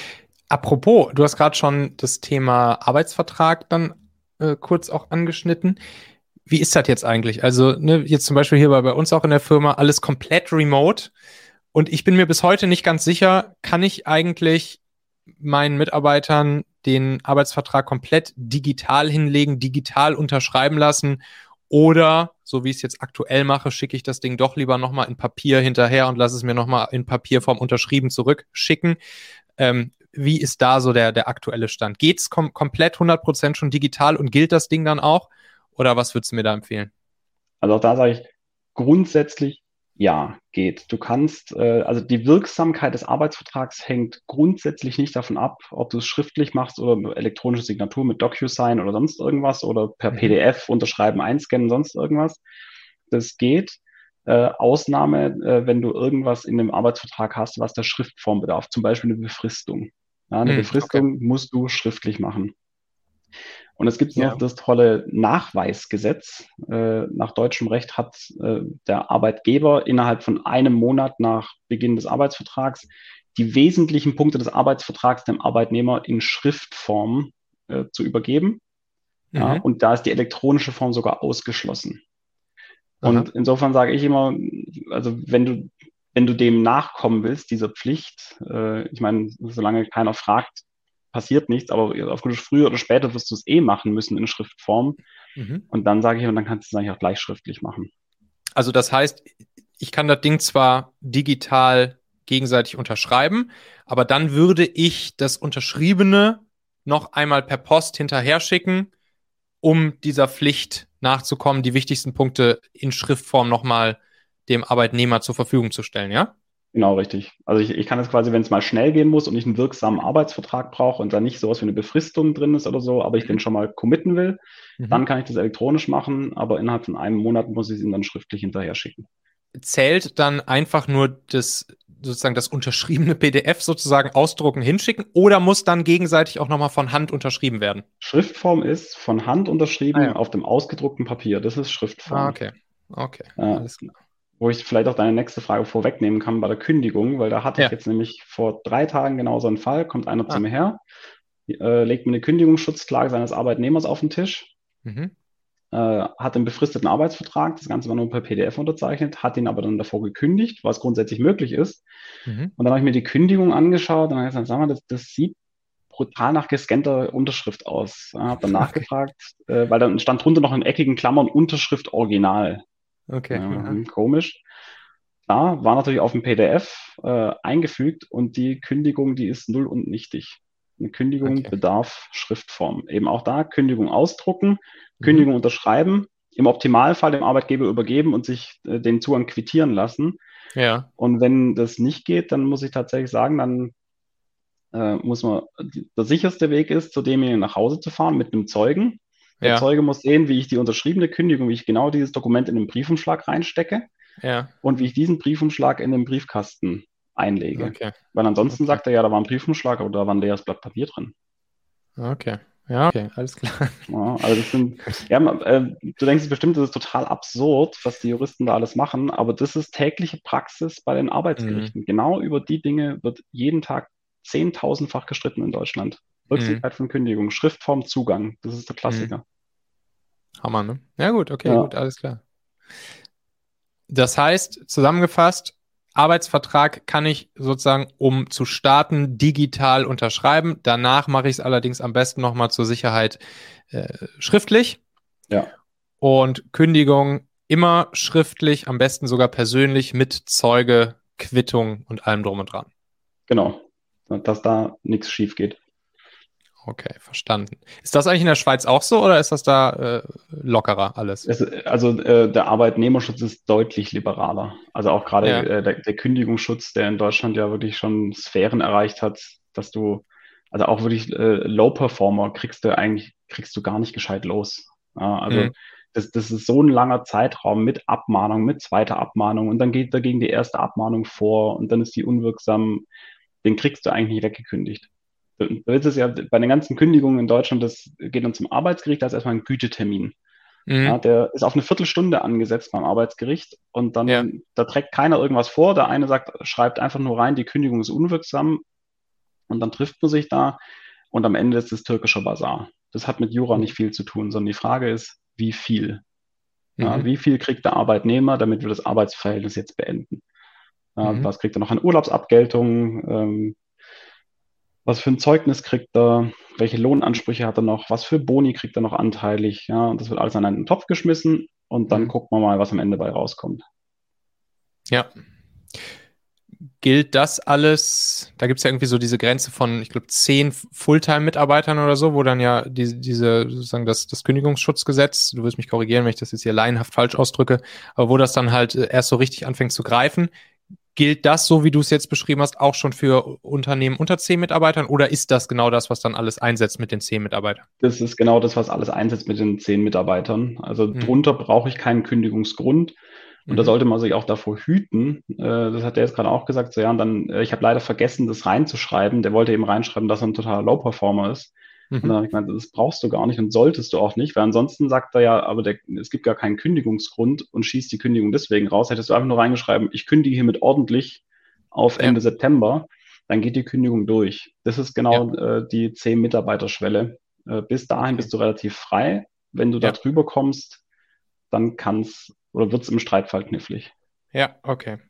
S1: Apropos, du hast gerade schon das Thema Arbeitsvertrag dann äh, kurz auch angeschnitten. Wie ist das jetzt eigentlich? Also, ne, jetzt zum Beispiel hier bei, bei uns auch in der Firma alles komplett remote. Und ich bin mir bis heute nicht ganz sicher, kann ich eigentlich meinen Mitarbeitern den Arbeitsvertrag komplett digital hinlegen, digital unterschreiben lassen? Oder, so wie ich es jetzt aktuell mache, schicke ich das Ding doch lieber nochmal in Papier hinterher und lasse es mir nochmal in Papierform unterschrieben zurückschicken. Ähm, wie ist da so der, der aktuelle Stand? Geht's kom- komplett hundert Prozent schon digital und gilt das Ding dann auch? Oder was würdest du mir da empfehlen?
S2: Also auch da sage ich grundsätzlich, ja, geht. Du kannst, äh, also die Wirksamkeit des Arbeitsvertrags hängt grundsätzlich nicht davon ab, ob du es schriftlich machst oder mit elektronische Signatur mit DocuSign oder sonst irgendwas oder per
S1: Mhm.
S2: P D F unterschreiben, einscannen, sonst irgendwas. Das geht. Äh, Ausnahme, äh, wenn du irgendwas in dem Arbeitsvertrag hast, was der Schriftform bedarf, zum Beispiel eine Befristung. Ja, eine
S1: Mhm, okay.
S2: Befristung musst du schriftlich machen. Und es gibt noch
S1: Ja.
S2: das tolle Nachweisgesetz. Äh, nach deutschem Recht hat äh, der Arbeitgeber innerhalb von einem Monat nach Beginn des Arbeitsvertrags die wesentlichen Punkte des Arbeitsvertrags dem Arbeitnehmer in Schriftform äh, zu übergeben. Ja,
S1: Mhm.
S2: und da ist die elektronische Form sogar ausgeschlossen. Und
S1: Aha.
S2: insofern sage ich immer, also wenn du, wenn du dem nachkommen willst, dieser Pflicht, äh, ich meine, solange keiner fragt, passiert nichts, aber aufgrund früher oder später wirst du es eh machen müssen in Schriftform.
S1: Mhm.
S2: Und dann sage ich, und dann kannst du es eigentlich auch gleich schriftlich machen.
S1: Also das heißt, ich kann das Ding zwar digital gegenseitig unterschreiben, aber dann würde ich das Unterschriebene noch einmal per Post hinterher schicken, um dieser Pflicht nachzukommen, die wichtigsten Punkte in Schriftform nochmal dem Arbeitnehmer zur Verfügung zu stellen, ja?
S2: Genau, richtig. Also ich, ich kann es quasi, wenn es mal schnell gehen muss und ich einen wirksamen Arbeitsvertrag brauche und da nicht sowas wie eine Befristung drin ist oder so, aber ich den
S1: Mhm.
S2: schon mal committen will, dann
S1: Mhm.
S2: kann ich das elektronisch machen, aber innerhalb von einem Monat muss ich es ihm dann schriftlich hinterher schicken.
S1: Zählt dann einfach nur das sozusagen das unterschriebene P D F sozusagen ausdrucken, hinschicken oder muss dann gegenseitig auch nochmal von Hand unterschrieben werden?
S2: Schriftform ist von Hand
S1: Ah
S2: unterschrieben
S1: ja.
S2: auf dem ausgedruckten Papier. Das ist
S1: Ah,
S2: Schriftform.
S1: okay. Okay,
S2: Äh,
S1: alles klar.
S2: Wo ich vielleicht auch deine nächste Frage vorwegnehmen kann bei der Kündigung, weil da hatte ich
S1: Ja.
S2: jetzt nämlich vor drei Tagen genau so einen Fall, kommt einer zu
S1: Ah.
S2: mir her, äh, legt mir eine Kündigungsschutzklage seines Arbeitnehmers auf den Tisch,
S1: Mhm.
S2: äh, hat einen befristeten Arbeitsvertrag, das Ganze war nur per P D F unterzeichnet, hat ihn aber dann davor gekündigt, was grundsätzlich möglich ist.
S1: Mhm.
S2: Und dann habe ich mir die Kündigung angeschaut und dann habe ich gesagt, sag mal, das, das sieht brutal nach gescannter Unterschrift aus. Ich habe dann
S1: Okay.
S2: nachgefragt, äh, weil dann stand drunter noch in eckigen Klammern Unterschrift Original.
S1: Okay.
S2: Ja,
S1: Aha.
S2: hm, komisch. Da war natürlich auf dem P D F äh, eingefügt und die Kündigung, die ist null und nichtig. Eine Kündigung
S1: Okay.
S2: bedarf Schriftform. Eben auch da Kündigung ausdrucken,
S1: Mhm.
S2: Kündigung unterschreiben, im Optimalfall dem Arbeitgeber übergeben und sich äh, den Zugang quittieren lassen.
S1: Ja.
S2: Und wenn das nicht geht, dann muss ich tatsächlich sagen, dann äh, muss man, der sicherste Weg ist, zu demjenigen nach Hause zu fahren mit einem Zeugen. Der
S1: Ja.
S2: Zeuge muss sehen, wie ich die unterschriebene Kündigung, wie ich genau dieses Dokument in den Briefumschlag reinstecke
S1: Ja.
S2: und wie ich diesen Briefumschlag in den Briefkasten einlege.
S1: Okay.
S2: Weil ansonsten
S1: Okay.
S2: sagt er ja, da war ein Briefumschlag, aber da war ein leeres Blatt Papier drin.
S1: Okay. Ja, okay, alles klar.
S2: Ja, also das sind,
S1: Gut.
S2: ja, äh, du denkst bestimmt, das ist total absurd, was die Juristen da alles machen, aber das ist tägliche Praxis bei den
S1: Mhm.
S2: Arbeitsgerichten. Genau über die Dinge wird jeden Tag zehntausendfach gestritten in Deutschland.
S1: Mhm.
S2: Wirksamkeit von Kündigung, Schriftform, Zugang, das ist der
S1: Mhm.
S2: Klassiker.
S1: Hammer, ne? Ja, gut, okay,
S2: Ja,
S1: gut, alles klar. Das heißt, zusammengefasst, Arbeitsvertrag kann ich sozusagen, um zu starten, digital unterschreiben. Danach mache ich es allerdings am besten nochmal zur Sicherheit äh, schriftlich.
S2: ja,
S1: Und Kündigung immer schriftlich, am besten sogar persönlich mit Zeuge, Quittung und allem drum und dran.
S2: genau. Dass da nichts schief geht.
S1: Okay, verstanden. Ist das eigentlich in der Schweiz auch so oder ist das da äh, lockerer alles?
S2: Es, also äh, der Arbeitnehmerschutz ist deutlich liberaler. Also auch gerade
S1: Ja,
S2: äh, der, der Kündigungsschutz, der in Deutschland ja wirklich schon Sphären erreicht hat, dass du, also auch wirklich äh, Low-Performer kriegst du eigentlich, kriegst du gar nicht gescheit los. Ja, also
S1: mhm.
S2: das, das ist so ein langer Zeitraum mit Abmahnung, mit zweiter Abmahnung und dann geht dagegen die erste Abmahnung vor und dann ist die unwirksam. Den kriegst du eigentlich nicht weggekündigt. Da ist es ja bei den ganzen Kündigungen in Deutschland, das geht dann zum Arbeitsgericht, da ist erstmal ein Gütetermin. Ja,
S1: Mhm.
S2: der ist auf eine Viertelstunde angesetzt beim Arbeitsgericht und
S1: Ja,
S2: dann, da trägt keiner irgendwas vor. Der eine sagt, schreibt einfach nur rein, die Kündigung ist unwirksam. Und dann trifft man sich da und am Ende ist es türkischer Basar. Das hat mit Jura nicht viel zu tun, sondern die Frage ist, wie viel? Ja,
S1: Mhm.
S2: wie viel kriegt der Arbeitnehmer, damit wir das Arbeitsverhältnis jetzt beenden? Ja,
S1: Mhm.
S2: was kriegt er noch an Urlaubsabgeltung? Ähm, was für ein Zeugnis kriegt er? Welche Lohnansprüche hat er noch? Was für Boni kriegt er noch anteilig? Ja, und das wird alles an einen Topf geschmissen und dann
S1: Mhm.
S2: gucken wir mal, was am Ende bei rauskommt.
S1: Ja. Gilt das alles, da gibt es ja irgendwie so diese Grenze von, ich glaube, zehn Fulltime-Mitarbeitern oder so, wo dann ja die, diese, sozusagen das, das Kündigungsschutzgesetz, du wirst mich korrigieren, wenn ich das jetzt hier laienhaft falsch ausdrücke, aber wo das dann halt erst so richtig anfängt zu greifen. Gilt das, so wie du es jetzt beschrieben hast, auch schon für Unternehmen unter zehn Mitarbeitern oder ist das genau das, was dann alles einsetzt mit den zehn Mitarbeitern?
S2: Das ist genau das, was alles einsetzt mit den zehn Mitarbeitern. Also
S1: Mhm.
S2: drunter brauche ich keinen Kündigungsgrund. Und da
S1: Mhm.
S2: sollte man sich auch davor hüten. Äh, das hat der jetzt gerade auch gesagt, so ja, und dann, äh, ich habe leider vergessen, das reinzuschreiben. Der wollte eben reinschreiben, dass er ein totaler Low-Performer ist. Und dann
S1: Mhm.
S2: habe ich gemeint, das brauchst du gar nicht und solltest du auch nicht, weil ansonsten sagt er ja, aber der, es gibt gar keinen Kündigungsgrund und schießt die Kündigung deswegen raus. Hättest du einfach nur reingeschrieben, ich kündige hiermit ordentlich auf
S1: Ja.
S2: Ende September, dann geht die Kündigung durch. Das ist genau
S1: Ja.
S2: äh, die zehn-Mitarbeiter-Schwelle. Äh, bis dahin
S1: Okay.
S2: bist du relativ frei. Wenn du da
S1: Ja.
S2: drüber kommst, dann kann's oder wird's im Streitfall knifflig.
S1: Ja, okay.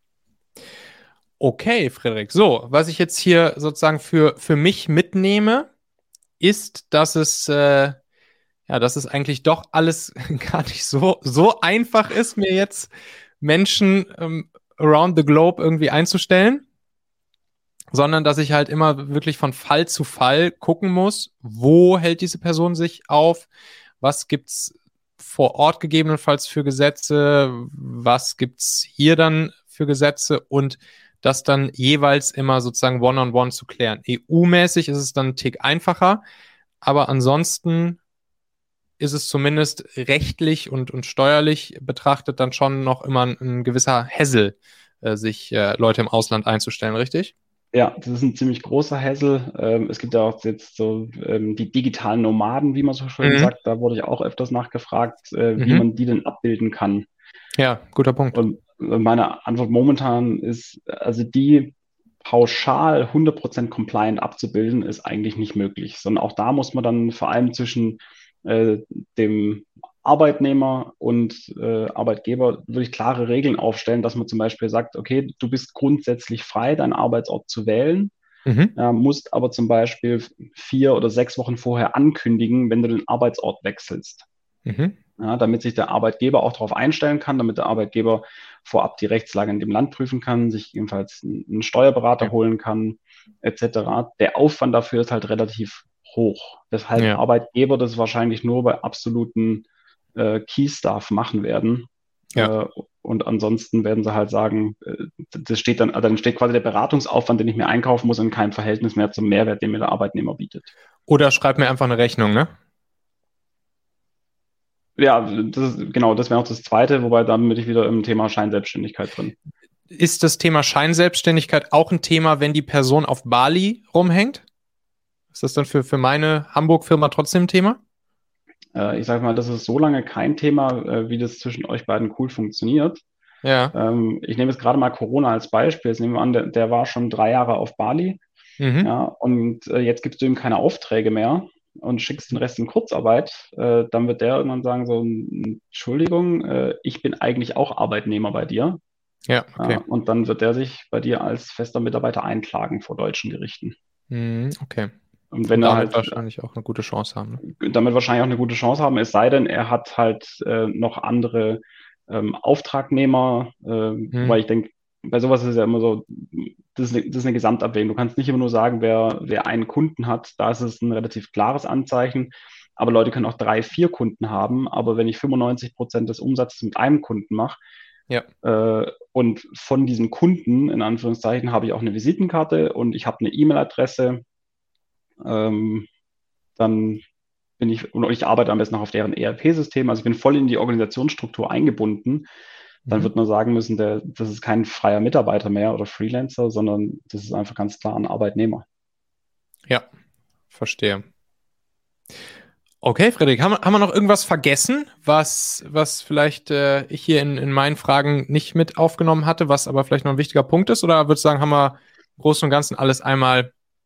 S1: Okay, Frederik. So, was ich jetzt hier sozusagen für, für mich mitnehme, ist, dass es, äh, ja, dass es eigentlich doch alles gar nicht so, so einfach ist, mir jetzt Menschen ähm, around the globe irgendwie einzustellen, sondern dass ich halt immer wirklich von Fall zu Fall gucken muss, wo hält diese Person sich auf, was gibt's vor Ort gegebenenfalls für Gesetze, was gibt's hier dann für Gesetze und das dann jeweils immer sozusagen one-on-one zu klären. E U-mäßig ist es dann ein Tick einfacher, aber ansonsten ist es zumindest rechtlich und, und steuerlich betrachtet dann schon noch immer ein, ein gewisser Hassel, äh, sich äh, Leute im Ausland einzustellen, richtig?
S2: Ja, das ist ein ziemlich großer Hassel. Ähm, es gibt ja auch jetzt so ähm, die digitalen Nomaden, wie man so schön
S1: Mhm.
S2: sagt. Da wurde ich auch öfters nachgefragt, äh, wie
S1: Mhm.
S2: man die denn abbilden kann.
S1: Ja, guter Punkt.
S2: Und meine Antwort momentan ist, also die pauschal hundert Prozent compliant abzubilden, ist eigentlich nicht möglich, sondern auch da muss man dann vor allem zwischen äh, dem Arbeitnehmer und äh, Arbeitgeber wirklich klare Regeln aufstellen, dass man zum Beispiel sagt, okay, du bist grundsätzlich frei, deinen Arbeitsort zu wählen,
S1: Mhm.
S2: äh, musst aber zum Beispiel vier oder sechs Wochen vorher ankündigen, wenn du den Arbeitsort wechselst.
S1: Mhm.
S2: Ja, damit sich der Arbeitgeber auch darauf einstellen kann, damit der Arbeitgeber vorab die Rechtslage in dem Land prüfen kann, sich ebenfalls einen Steuerberater
S1: Ja.
S2: holen kann, et cetera. Der Aufwand dafür ist halt relativ hoch, weshalb
S1: Ja.
S2: Arbeitgeber das wahrscheinlich nur bei absoluten äh, Key-Staff machen werden.
S1: Ja.
S2: Äh, und ansonsten werden sie halt sagen, äh, das steht dann, also dann steht quasi der Beratungsaufwand, den ich mir einkaufen muss, in keinem Verhältnis mehr zum Mehrwert, den mir der Arbeitnehmer bietet.
S1: Oder schreib mir einfach eine Rechnung, ne?
S2: Ja, das ist, genau, das wäre auch das Zweite, wobei dann bin ich wieder im Thema Scheinselbstständigkeit drin.
S1: Ist das Thema Scheinselbstständigkeit auch ein Thema, wenn die Person auf Bali rumhängt? Ist das dann für, für meine Hamburg-Firma trotzdem ein Thema?
S2: Äh, ich sage mal, das ist so lange kein Thema, äh, wie das zwischen euch beiden cool funktioniert.
S1: Ja.
S2: Ähm, ich nehme jetzt gerade mal Corona als Beispiel. Jetzt nehmen wir an, der, der war schon drei Jahre auf Bali,
S1: Mhm.
S2: ja, und äh, jetzt gibst du ihm keine Aufträge mehr und schickst den Rest in Kurzarbeit, äh, dann wird der irgendwann sagen so, Entschuldigung, äh, ich bin eigentlich auch Arbeitnehmer bei dir.
S1: Ja,
S2: Ja,
S1: okay.
S2: und dann wird der sich bei dir als fester Mitarbeiter einklagen vor deutschen Gerichten.
S1: Mhm, okay.
S2: Und wenn
S1: Und
S2: er
S1: damit
S2: halt
S1: wahrscheinlich auch eine gute Chance haben. Ne?
S2: damit wahrscheinlich auch eine gute Chance haben, es sei denn, er hat halt äh, noch andere ähm, Auftragnehmer, äh,
S1: Mhm.
S2: wobei ich denke, bei sowas ist es ja immer so, das ist, eine, das ist eine Gesamtabwägung. Du kannst nicht immer nur sagen, wer, wer einen Kunden hat, da ist es ein relativ klares Anzeichen, aber Leute können auch drei, vier Kunden haben, aber wenn ich fünfundneunzig Prozent des Umsatzes mit einem Kunden mache,
S1: Ja.
S2: äh, und von diesem Kunden, in Anführungszeichen, habe ich auch eine Visitenkarte und ich habe eine E-Mail-Adresse, ähm, dann bin ich, und ich arbeite am besten noch auf deren E R P-System, also ich bin voll in die Organisationsstruktur eingebunden, dann
S1: Mhm.
S2: wird man sagen müssen, der, das ist kein freier Mitarbeiter mehr oder Freelancer, sondern das ist einfach ganz klar ein Arbeitnehmer.
S1: Ja, verstehe. Okay, Frederik, haben, wir- haben wir noch irgendwas vergessen, was, was vielleicht äh, ich hier in, in meinen Fragen nicht mit aufgenommen hatte, was aber vielleicht noch ein wichtiger Punkt ist? Oder würdest du sagen, haben wir im Großen und Ganzen alles einmal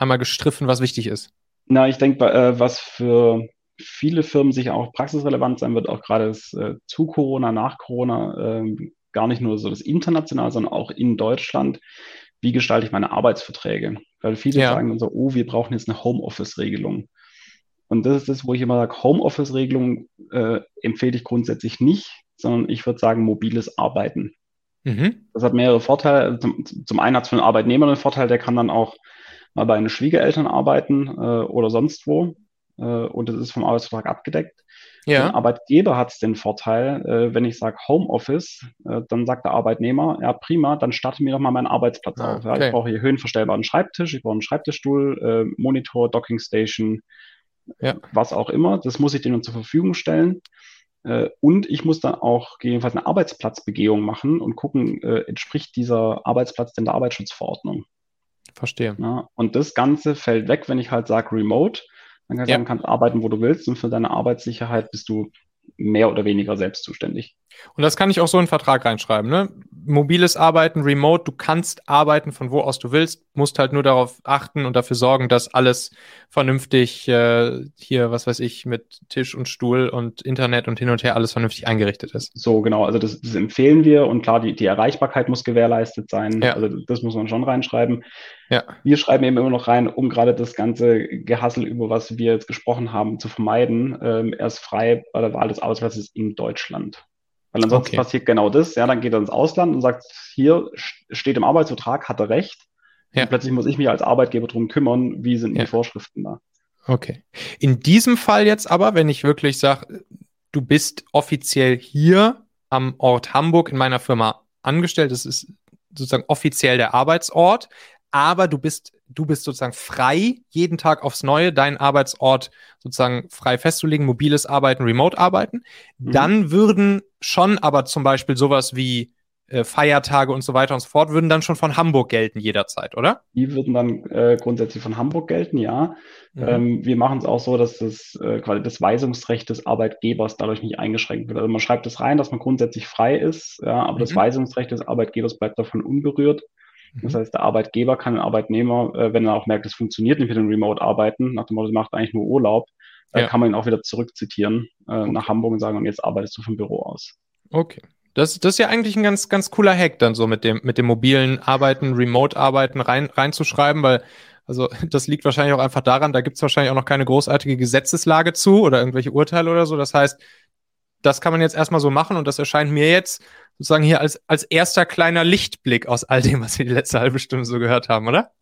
S1: einmal gestriffen, was wichtig ist?
S2: Na, ich denke, äh, was für viele Firmen sicher auch praxisrelevant sein wird, auch gerade das, äh, zu Corona, nach Corona, äh, gar nicht nur so das international, sondern auch in Deutschland. Wie gestalte ich meine Arbeitsverträge? Weil viele
S1: Ja.
S2: sagen dann so, oh, wir brauchen jetzt eine Homeoffice-Regelung. Und das ist das, wo ich immer sage, Homeoffice-Regelung äh, empfehle ich grundsätzlich nicht, sondern ich würde sagen, mobiles Arbeiten.
S1: Mhm.
S2: Das hat mehrere Vorteile. Zum, zum einen hat es für den Arbeitnehmer einen Vorteil, der kann dann auch mal bei den Schwiegereltern arbeiten äh, oder sonst wo. Äh, und das ist vom Arbeitsvertrag abgedeckt. Für den
S1: Ja.
S2: Arbeitgeber hat es den Vorteil, äh, wenn ich sage Homeoffice, äh, dann sagt der Arbeitnehmer, ja prima, dann starte mir doch mal meinen Arbeitsplatz
S1: Ah,
S2: auf. Ja,
S1: okay.
S2: ich brauche hier höhenverstellbaren Schreibtisch, ich brauche einen Schreibtischstuhl, äh, Monitor, Dockingstation,
S1: Ja.
S2: was auch immer. Das muss ich denen zur Verfügung stellen. Äh, und ich muss dann auch gegebenenfalls eine Arbeitsplatzbegehung machen und gucken, äh, entspricht dieser Arbeitsplatz denn der Arbeitsschutzverordnung.
S1: Verstehe.
S2: Ja, und das Ganze fällt weg, wenn ich halt sage Remote. Dann kann ich
S1: Ja.
S2: sagen, kannst arbeiten, wo du willst, und für deine Arbeitssicherheit bist du mehr oder weniger selbst zuständig.
S1: Und das kann ich auch so in den Vertrag reinschreiben, ne? Mobiles Arbeiten, Remote, du kannst arbeiten von wo aus du willst, musst halt nur darauf achten und dafür sorgen, dass alles vernünftig äh, hier, was weiß ich, mit Tisch und Stuhl und Internet und hin und her alles vernünftig eingerichtet ist.
S2: So, genau, also das, das empfehlen wir, und klar, die, die Erreichbarkeit muss gewährleistet sein,
S1: Ja.
S2: also das muss man schon reinschreiben.
S1: Ja.
S2: Wir schreiben eben immer noch rein, um gerade das ganze Gehassel, über was wir jetzt gesprochen haben, zu vermeiden, ähm, erst frei bei der Wahl des Arbeitsplatzes in Deutschland. Weil ansonsten
S1: Okay.
S2: passiert genau das, ja, dann geht er ins Ausland und sagt, hier steht im Arbeitsvertrag, hat er recht.
S1: Ja.
S2: Und plötzlich muss ich mich als Arbeitgeber drum kümmern, wie sind
S1: Ja.
S2: die Vorschriften da.
S1: Okay. In diesem Fall jetzt aber, wenn ich wirklich sage, du bist offiziell hier am Ort Hamburg in meiner Firma angestellt, das ist sozusagen offiziell der Arbeitsort, aber du bist, du bist sozusagen frei, jeden Tag aufs Neue deinen Arbeitsort sozusagen frei festzulegen, mobiles Arbeiten, Remote-Arbeiten.
S2: Mhm.
S1: Dann würden schon aber zum Beispiel sowas wie äh, Feiertage und so weiter und so fort, würden dann schon von Hamburg gelten jederzeit, oder?
S2: Die würden dann äh, grundsätzlich von Hamburg gelten, ja.
S1: Mhm.
S2: Ähm, wir machen es auch so, dass das äh, quasi das Weisungsrecht des Arbeitgebers dadurch nicht eingeschränkt wird. Also man schreibt es rein, dass man grundsätzlich frei ist, ja, aber
S1: Mhm.
S2: das Weisungsrecht des Arbeitgebers bleibt davon unberührt. Das
S1: Mhm.
S2: heißt, der Arbeitgeber kann den Arbeitnehmer, äh, wenn er auch merkt, es funktioniert nicht mit dem Remote-Arbeiten, nach dem Motto, sie macht eigentlich nur Urlaub, äh,
S1: Ja.
S2: kann man ihn auch wieder zurückzitieren äh,
S1: Okay.
S2: nach Hamburg und sagen, und jetzt arbeitest du vom Büro aus.
S1: Okay. Das, das ist ja eigentlich ein ganz, ganz cooler Hack, dann so mit dem, mit dem mobilen Arbeiten, Remote-Arbeiten rein, reinzuschreiben, weil, also, das liegt wahrscheinlich auch einfach daran, da gibt es wahrscheinlich auch noch keine großartige Gesetzeslage zu oder irgendwelche Urteile oder so. Das heißt, das kann man jetzt erstmal so machen, und das erscheint mir jetzt sozusagen hier als, als erster kleiner Lichtblick aus all dem, was wir die letzte halbe Stunde so gehört haben, oder?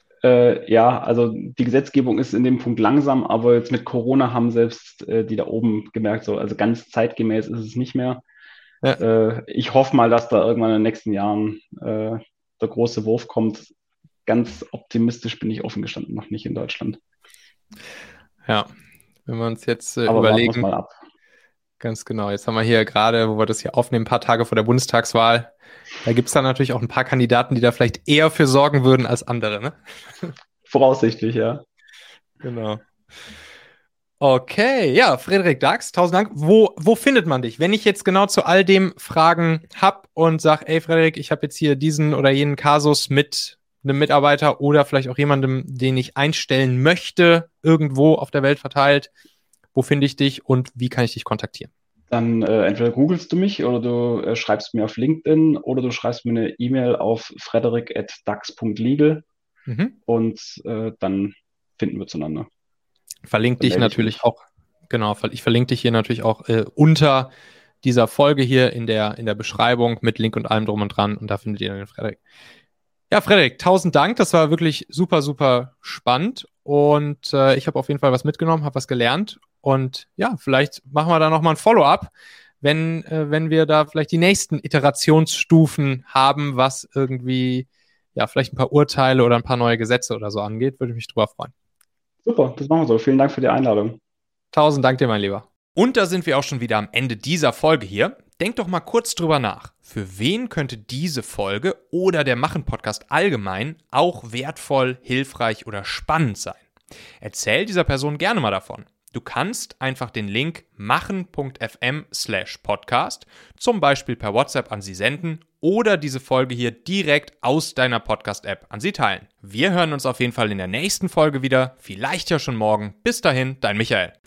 S2: Äh, ja, also die Gesetzgebung ist in dem Punkt langsam, aber jetzt mit Corona haben selbst äh, die da oben gemerkt, so, also ganz zeitgemäß ist es nicht mehr.
S1: Ja.
S2: Äh, ich hoffe mal, dass da irgendwann in den nächsten Jahren äh, der große Wurf kommt. Ganz optimistisch bin ich offen gestanden noch nicht in Deutschland.
S1: Ja, wenn wir uns jetzt äh,
S2: Aber
S1: überlegen.
S2: warten wir's mal ab.
S1: Ganz genau. Jetzt haben wir hier gerade, wo wir das hier aufnehmen, ein paar Tage vor der Bundestagswahl. Da gibt es dann natürlich auch ein paar Kandidaten, die da vielleicht eher für sorgen würden als andere, ne?
S2: Voraussichtlich, ja.
S1: Genau. Okay, ja, Frederik Dax, tausend Dank. Wo, wo findet man dich? Wenn ich jetzt genau zu all dem Fragen habe und sage, ey Frederik, ich habe jetzt hier diesen oder jenen Kasus mit einem Mitarbeiter oder vielleicht auch jemandem, den ich einstellen möchte, irgendwo auf der Welt verteilt, wo finde ich dich und wie kann ich dich kontaktieren?
S2: Dann äh, entweder googelst du mich oder du äh, schreibst mir auf LinkedIn oder du schreibst mir eine E-Mail auf frederik at dax punkt legal
S1: Mhm.
S2: und äh, dann finden wir zueinander.
S1: Verlinke
S2: Dann
S1: dich
S2: melde ich
S1: natürlich
S2: mich.
S1: auch, genau, ich verlinke dich hier natürlich auch äh, unter dieser Folge hier in der, in der Beschreibung mit Link und allem drum und dran, und da findet ihr dann den Frederik. Ja, Frederik, tausend Dank, das war wirklich super, super spannend, und äh, ich habe auf jeden Fall was mitgenommen, habe was gelernt, und ja, vielleicht machen wir da nochmal ein Follow-up, wenn, äh, wenn wir da vielleicht die nächsten Iterationsstufen haben, was irgendwie, ja, vielleicht ein paar Urteile oder ein paar neue Gesetze oder so angeht, würde ich mich drüber freuen.
S2: Super, das machen wir so. Vielen Dank für die Einladung.
S1: Tausend Dank dir, mein Lieber. Und da sind wir auch schon wieder am Ende dieser Folge hier. Denk doch mal kurz drüber nach. Für wen könnte diese Folge oder der Machen-Podcast allgemein auch wertvoll, hilfreich oder spannend sein? Erzähl dieser Person gerne mal davon. Du kannst einfach den Link machen.fm slash podcast zum Beispiel per WhatsApp an sie senden oder diese Folge hier direkt aus deiner Podcast-App an sie teilen. Wir hören uns auf jeden Fall in der nächsten Folge wieder, vielleicht ja schon morgen. Bis dahin, dein Michael.